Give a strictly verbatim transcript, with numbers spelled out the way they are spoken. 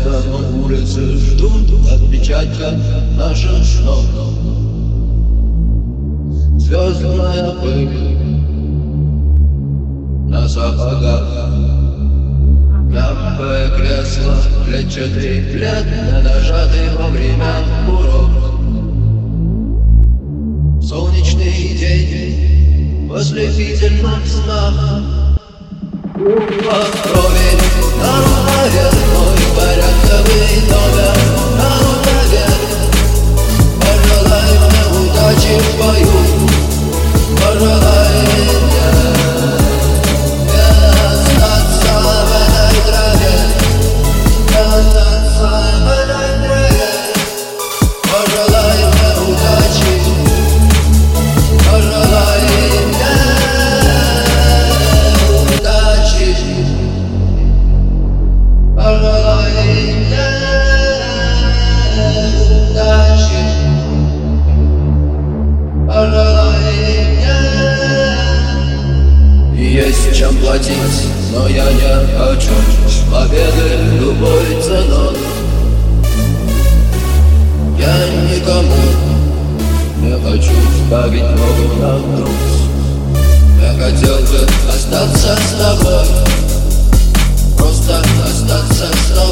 но улицы ждут отпечатка наших снов. Звездная пыль на сапогах, мягкое кресло, клетчатый плед, нажатый во время урок. Солнечный день в ослепительном снах. Крови на рукаве мой порядковый номер на рукаве. Пожелай мне удачи в бою, пожелай мне не остаться в этой траве, не остаться в этой траве. Пожелай мне удачи, пожелай мне удачи, пожелай мне удачи, пожелай мне. Есть чем платить, но я не хочу победы любой ценой. Я никому не хочу ставить ногу на груз. Я хотел бы остаться с тобой, просто остаться с тобой.